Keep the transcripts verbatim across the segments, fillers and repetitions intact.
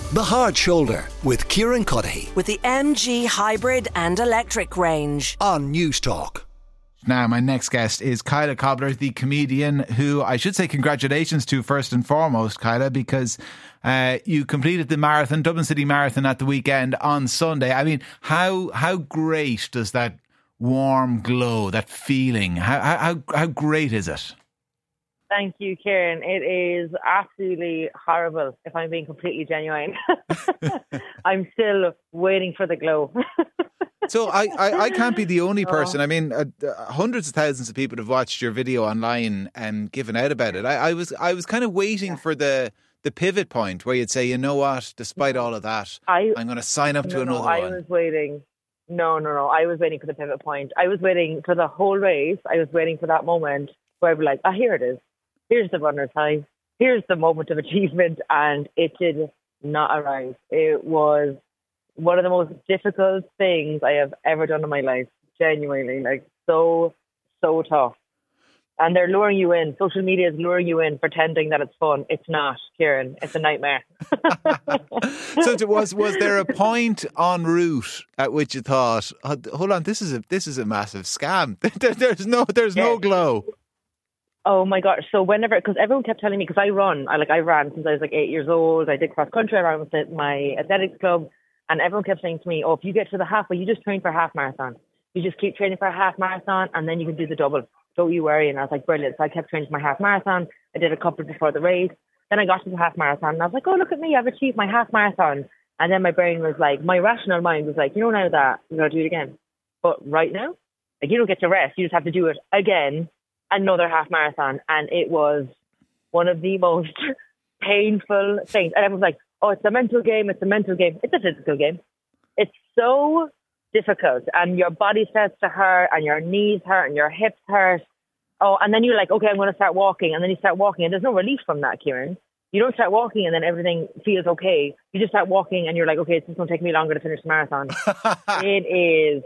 The Hard Shoulder with Kieran Cuddihy with the M G Hybrid and Electric range on News Talk. Now, my next guest is Kyla Cobbler, the comedian who I should say congratulations to first and foremost, Kyla, because uh, you completed the marathon, Dublin City Marathon at the weekend on Sunday. I mean, how how great does that warm glow, that feeling, how how how great is it? Thank you, Kieran. It is absolutely horrible, if I'm being completely genuine. I'm still waiting for the glow. So I, I, I can't be the only person. I mean, uh, hundreds of thousands of people have watched your video online and given out about it. I, I was I was kind of waiting for the, the pivot point where you'd say, you know what, despite all of that, I, I'm going to sign up to no, another no, I one. I was waiting. No, no, no. I was waiting for the pivot point. I was waiting for the whole race. I was waiting for that moment where I'd be like, ah, oh, here it is. Here's the runner's high. Here's the moment of achievement. And it did not arrive. It was one of the most difficult things I have ever done in my life. Genuinely. Like, so, so tough. And they're luring you in. Social media is luring you in, pretending that it's fun. It's not, Kieran. It's a nightmare. So was was there a point en route at which you thought, oh, hold on, this is a this is a massive scam. There, there's no there's yes. no glow. Oh my gosh! So whenever, because everyone kept telling me, because I run, I like I ran since I was like eight years old. I did cross country. I ran with my athletics club, and everyone kept saying to me, "Oh, if you get to the halfway, you just train for a half marathon. You just keep training for a half marathon, and then you can do the double. Don't you worry." And I was like, "Brilliant!" So I kept training for my half marathon. I did a couple before the race. Then I got to the half marathon, and I was like, "Oh, look at me! I've achieved my half marathon." And then my brain was like, my rational mind was like, "You know, now that you got to do it again, but right now, like you don't get to rest. You just have to do it again." Another half marathon, and it was one of the most painful things. And everyone's like, "Oh, it's a mental game. It's a mental game. It's a physical game." It's so difficult, and your body starts to hurt, and your knees hurt, and your hips hurt. Oh, and then you're like, "Okay, I'm going to start walking," and then you start walking, and there's no relief from that, Kieran. You don't start walking, and then everything feels okay. You just start walking, and you're like, "Okay, it's just going to take me longer to finish the marathon." It is.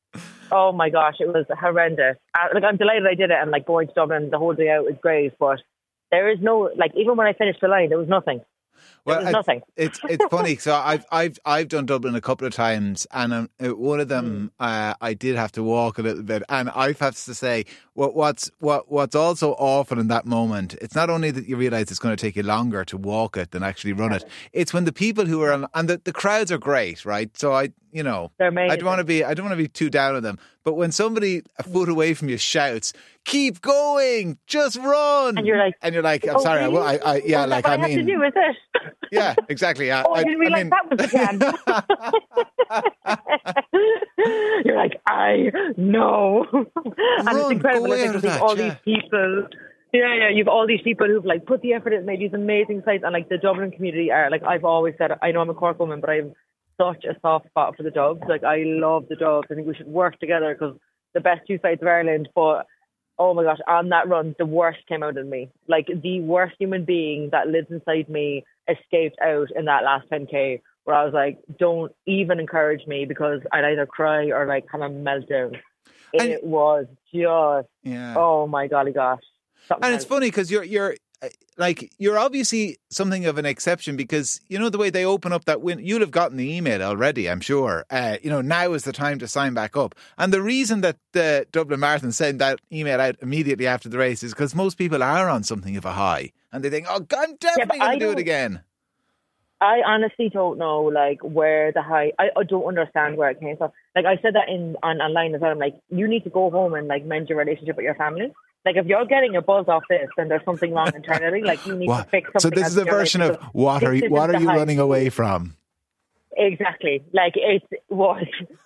Oh my gosh, it was horrendous. Uh, like I'm delighted I did it, and like going to Dublin the whole day out was great, but there is no, like, even when I finished the line, there was nothing. Well, there was I, nothing. It's it's funny. So I've I've I've done Dublin a couple of times, and um, one of them mm. uh, I did have to walk a little bit, and I have to say what what's what what's also awful in that moment. It's not only that you realise it's going to take you longer to walk it than actually run it. It's when the people who are on, and the, the crowds are great, right? So I you know I don't want to be I don't want to be too down on them, but when somebody a foot away from you shouts, "Keep going, just run," and you're like, and you're like, "I'm oh, sorry, really? I, I, I yeah, oh, like I, I mean." have to do with it. Yeah, exactly. I, oh, I didn't realise I mean, that was the can. You're like, I know. And Run, it's incredible. Like, you've that, all yeah. these people. Yeah, yeah, you've all these people who've like put the effort in, made these amazing sites, and like the Dublin community are like, I've always said, I know I'm a Cork woman, but I have such a soft spot for the Dubs. Like, I love the Dubs. I think we should work together because the best two sides of Ireland. But oh my gosh, on that run, the worst came out of me. Like, the worst human being that lives inside me escaped out in that last ten K, where I was like, don't even encourage me because I'd either cry or like have a meltdown. It and, was just, yeah. oh my golly gosh. Something and else. It's funny because you're, you're, like, you're obviously something of an exception because, you know, the way they open up that win, you'll have gotten the email already, I'm sure. Uh, you know, now is the time to sign back up. And the reason that the Dublin Marathon sent that email out immediately after the race is because most people are on something of a high and they think, oh, I'm definitely yeah, going to do it again. I honestly don't know, like, where the high, I, I don't understand where it came from. Like, I said that in on online as well. I'm like, you need to go home and, like, mend your relationship with your family. Like, if you're getting a buzz off this, then there's something wrong internally. Like, you need what? to fix something. So this is a version of what are you, what are you running away from? Exactly. Like, it was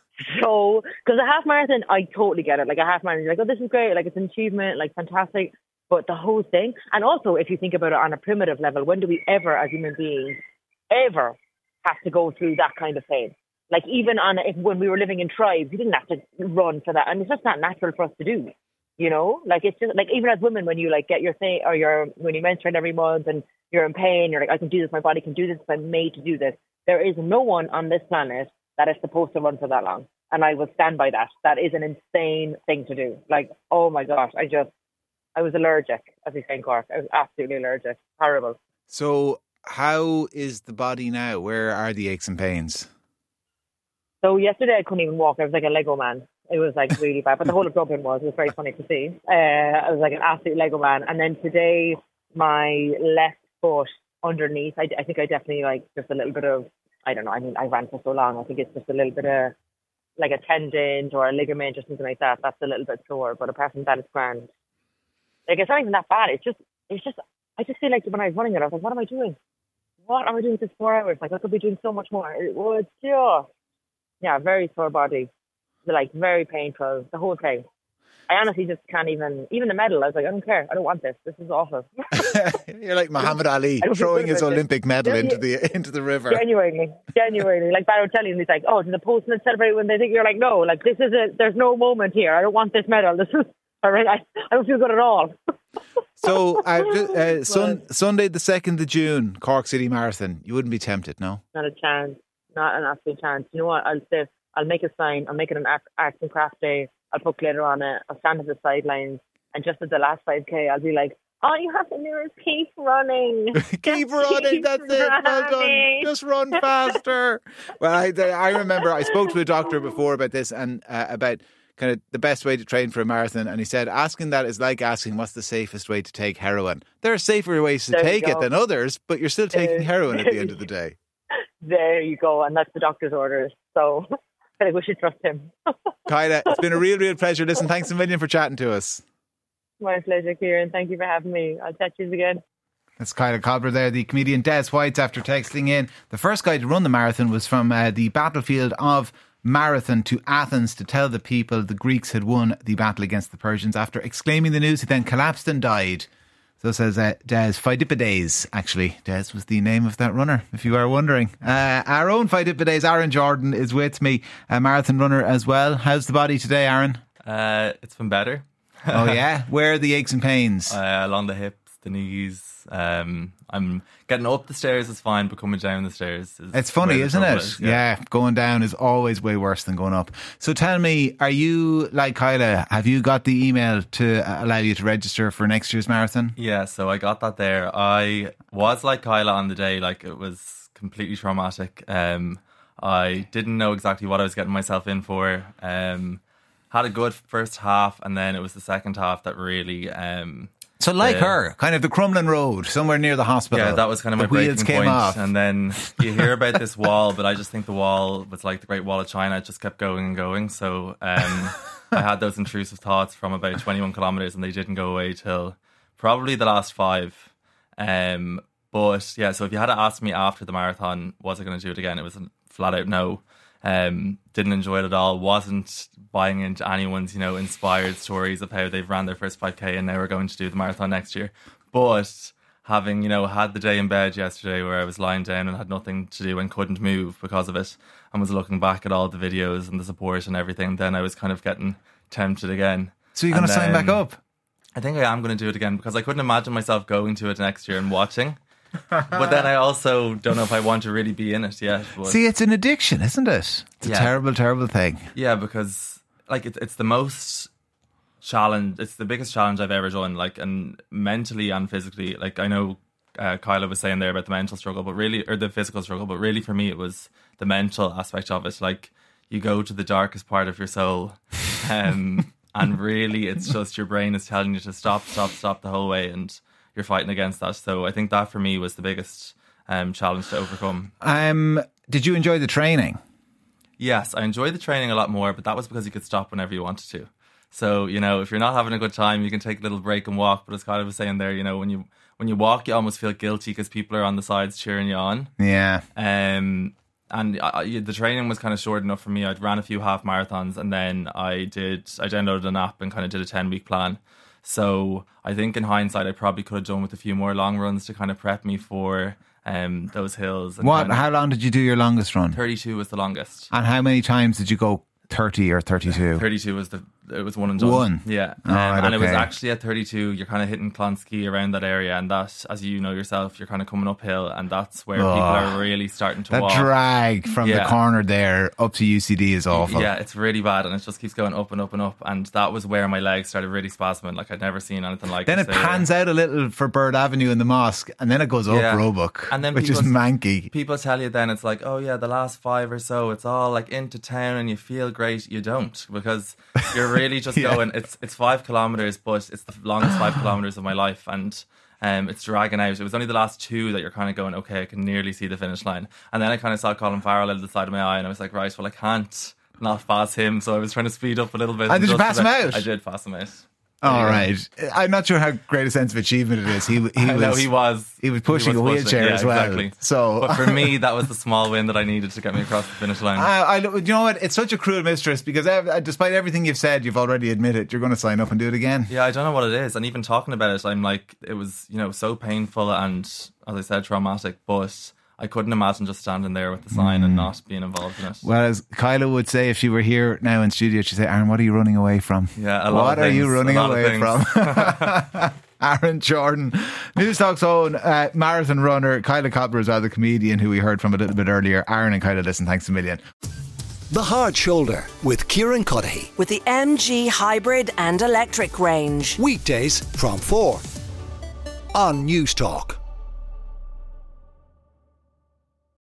so, because a half marathon, I totally get it. Like, a half marathon, you're like, oh, this is great. Like, it's an achievement, like, fantastic. But the whole thing, and also, if you think about it on a primitive level, when do we ever, as human beings, ever have to go through that kind of pain? Like, even on, if when we were living in tribes, you didn't have to run for that. And it's just not natural for us to do. You know, like, it's just like, even as women, when you like get your thing or your, when you menstruate every month and you're in pain, you're like, I can do this, my body can do this, I'm made to do this. There is no one on this planet that is supposed to run for that long. And I will stand by that. That is an insane thing to do. Like, oh my gosh, I just, I was allergic, as we say in Cork. I was absolutely allergic. Horrible. So how is the body now? Where are the aches and pains? So yesterday I couldn't even walk. I was like a Lego man. It was like really bad. But the whole of Dublin was. It was very funny to see. Uh, I was like an absolute Lego man. And then today, my left foot underneath, I, I think I definitely like just a little bit of, I don't know, I mean, I ran for so long. I think it's just a little bit of like a tendon or a ligament or something like that. That's a little bit sore. But apart from that, it's grand. Like, it's not even that bad. It's just, it's just, I just feel like when I was running it, I was like, what am I doing? What am I doing for four hours? Like, I could be doing so much more. It was just, yeah, very sore body. Like, very painful, the whole thing. I honestly just can't even, even the medal, I was like, I don't care. I don't want this. This is awful. You're like Muhammad Ali throwing his Olympic medal into the into the river. Genuinely, genuinely. Like Balotelli, he's like, oh, do the postmen celebrate when they think you're like, no, like, this is a, there's no moment here. I don't want this medal. This is, I, I don't feel good at all. So, uh, uh, sun, Sunday the second of June, Cork City Marathon. You wouldn't be tempted, no? Not a chance. Not an absolute chance. You know what? I'll say, I'll make a sign. I'll make it an art, arts and craft day. I'll put glitter on it. I'll stand at the sidelines. And just at the last five K, I'll be like, all you have to do is keep running. keep running, keep that's running. it. Well done. Just run faster. Well, I, I remember I spoke to a doctor before about this and uh, about kind of the best way to train for a marathon. And he said, asking that is like asking what's the safest way to take heroin. There are safer ways to there take it than others, but you're still taking there, heroin at the end of the day. There you go. And that's the doctor's orders. So I think we should trust him. Kyla, it's been a real, real pleasure. Listen, thanks a million for chatting to us. My pleasure, Kieran. Thank you for having me. I'll chat to you again. That's Kyla Cobbler there, the comedian Des Whites, after texting in. The first guy to run the marathon was from uh, the battlefield of Marathon to Athens to tell the people the Greeks had won the battle against the Persians. After exclaiming the news, he then collapsed and died. So says uh, Des Pheidippides, actually. Des was the name of that runner, if you are wondering. Uh, our own Pheidippides, Aaron Jordan, is with me, a marathon runner as well. How's the body today, Aaron? Uh, it's been better. Oh, yeah? Where are the aches and pains? Uh, along the hips, the knees. Um, I'm getting up the stairs is fine, but coming down the stairs is... It's funny, isn't it? Is, yeah. yeah, going down is always way worse than going up. So tell me, are you, like Kyla, have you got the email to allow you to register for next year's marathon? Yeah, so I got that there. I was like Kyla on the day, like it was completely traumatic. Um, I didn't know exactly what I was getting myself in for. Um, had a good first half, and then it was the second half that really... Um, So like uh, her, kind of the Crumlin Road, somewhere near the hospital. Yeah, that was kind of the my breaking wheels came point. off. And then you hear about this wall, but I just think the wall was like the Great Wall of China. It just kept going and going. So um, I had those intrusive thoughts from about twenty-one kilometres, and they didn't go away till probably the last five. Um, but yeah, so if you had to ask me after the marathon, was I going to do it again? It was a flat out no. Um, didn't enjoy it at all. Wasn't buying into anyone's, you know, inspired stories of how they've ran their first five K and now we're going to do the marathon next year. But having, you know, had the day in bed yesterday where I was lying down and had nothing to do and couldn't move because of it, and was looking back at all the videos and the support and everything, then I was kind of getting tempted again. So you're going to sign back up? I think I am going to do it again because I couldn't imagine myself going to it next year and watching. But then I also don't know if I want to really be in it yet. But see, it's an addiction, isn't it? It's yeah. a terrible, terrible thing. Yeah, because like it, it's the most challenge. It's the biggest challenge I've ever done. Like, and mentally and physically. Like, I know uh, Kyla was saying there about the mental struggle, but really, or the physical struggle. But really, for me, it was the mental aspect of it. Like, you go to the darkest part of your soul, um, and really, it's just your brain is telling you to stop, stop, stop the whole way, and you're fighting against that. So I think that for me was the biggest um, challenge to overcome. Um, did you enjoy the training? Yes, I enjoyed the training a lot more, but that was because you could stop whenever you wanted to. So, you know, if you're not having a good time, you can take a little break and walk. But as Kyla was saying there, you know, when you when you walk, you almost feel guilty because people are on the sides cheering you on. Yeah. Um, and I, the training was kind of short enough for me. I'd ran a few half marathons, and then I did. I downloaded an app and kind of did a ten week plan. So I think in hindsight, I probably could have done with a few more long runs to kind of prep me for um, those hills. And what? kind of, how long did you do your longest run? thirty-two was the longest. And how many times did you go thirty or thirty-two? thirty-two was the it was one and done. One? Yeah. Oh, Um, right, and it was okay. actually at thirty-two, you're kind of hitting Clonskee around that area, and that, as you know yourself, you're kind of coming uphill, and that's where Oh, people are really starting to That walk. drag from the Yeah. corner there up to U C D is awful. Yeah, it's really bad, and it just keeps going up and up and up, and that was where my legs started really spasming. Like, I'd never seen anything like Then this it there. pans out a little for Bird Avenue in the mosque, and then it goes up Yeah. Roebuck, And then which is people- manky. People tell you then it's like, oh yeah, the last five or so, it's all like into town and you feel great. You don't, because you're really just Yeah. going, it's it's five kilometres, but it's the longest five kilometres of my life, and um, it's dragging out. It was only the last two that you're kind of going, okay, I can nearly see the finish line. And then I kind of saw Colin Farrell out of the side of my eye, and I was like, right, well, I can't not pass him, so I was trying to speed up a little bit. And did you just pass him about- out? I did pass him out. All right. I'm not sure how great a sense of achievement it is. He, he I was, know he was. he was pushing he a wheelchair yeah, as well. Exactly. So, but for me, that was the small win that I needed to get me across the finish line. I, I, you know what? It's such a cruel mistress because ev- despite everything you've said, you've already admitted you're going to sign up and do it again. Yeah, I don't know what it is. And even talking about it, I'm like, it was, you know, so painful and, as I said, traumatic. But I couldn't imagine just standing there with the sign and not being involved in it. Well, as Kyla would say if she were here now in studio, she'd say, Aaron, what are you running away from? Yeah, a lot What of are you things, running a lot of away things. from? Aaron Jordan, News Talk's own uh, marathon runner. Kyla Copper is the comedian who we heard from a little bit earlier. Aaron and Kyla, listen, thanks a million. The Hard Shoulder with Kieran Cuddihy. With the M G hybrid and electric range. Weekdays from four on News Talk.